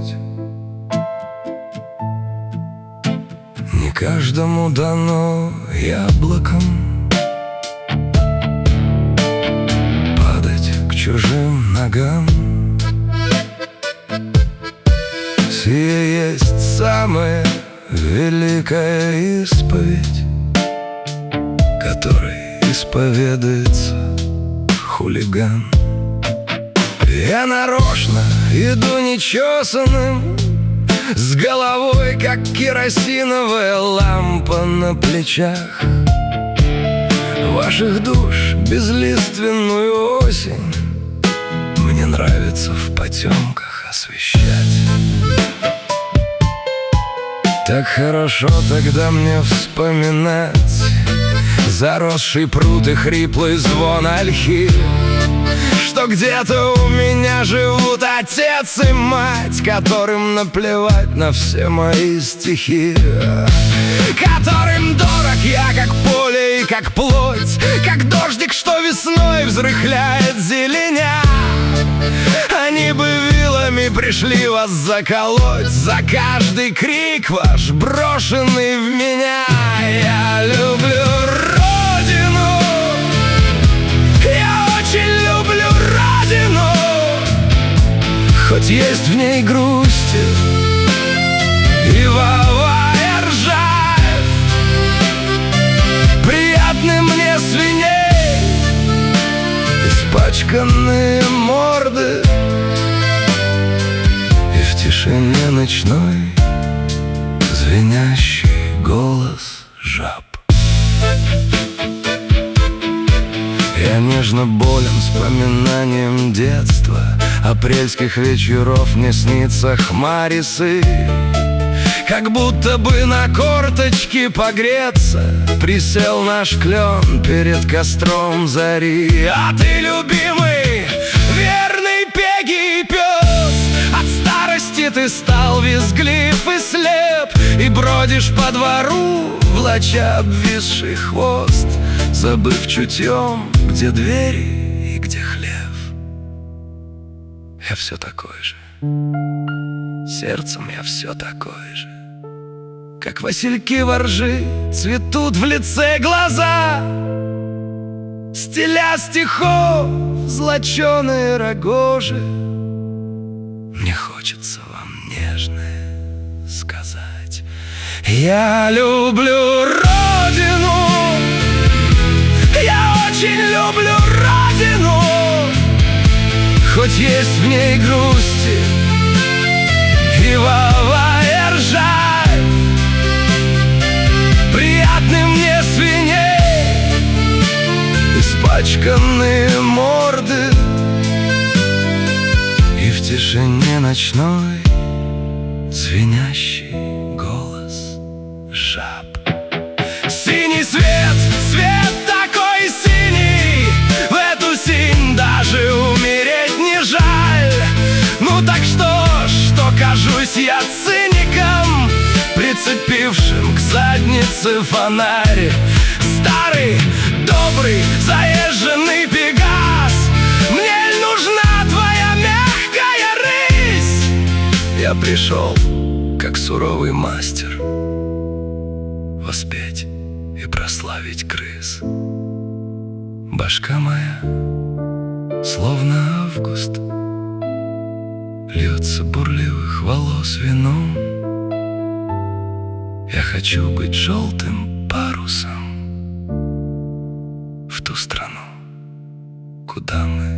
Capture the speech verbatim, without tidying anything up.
бросить. Не каждому дано яблоком падать к чужим ногам. Сие есть самая великая исповедь, которой исповедуется хулиган. Я нарочно иду нечесанным, с головой, как керосиновая лампа на плечах. Ваших душ безлиственную осень мне нравится в потемках освещать. Так хорошо тогда мне вспоминать заросший пруд и хриплый звон ольхи, что где-то у меня живут отец и мать, которым наплевать на все мои стихи, которым дорог я, как поле и как плоть, как дождик, что весной взрыхляет зеленя. Они бы вилами пришли вас заколоть за каждый крик ваш, брошенный в меня. Я люблю родину, я очень люблю родину, хоть есть в ней грусти и вовая ржавь. Приятны мне свиней испачканные морды, и в тишине ночной звенящий голос жаб. Я нежно болен вспоминанием детства, апрельских вечеров мне снится хмарисы, как будто бы на корточки погреться присел наш клен перед костром зари. А ты, любимый, верный пегий пес, от старости ты стал визглив и слеп, и бродишь по двору, влача обвисший хвост, забыв чутьем, где двери и где хлев. Я все такой же, сердцем я все такой же, как васильки во ржи цветут в лице глаза, стиля стихов злоченые рогожи. Мне хочется вам нежное сказать: я люблю родину, я очень люблю родину, хоть есть в ней грусти и вовая ржавь. Приятны мне свиней испачканные морды, и в тишине ночной звенящий голос жаб. Синий свет, свет такой синий, в эту синь даже умереть не жаль. Ну так что, что кажусь я циником, прицепившим к заднице фонарь? Старый, добрый, заезженный пегас, мне нужна твоя мягкая рысь. Я пришел, как суровый мастер, воспеть и прославить крыс. Башка моя, словно август, льется бурливых волос вином. Я хочу быть желтым парусом в ту страну, куда мы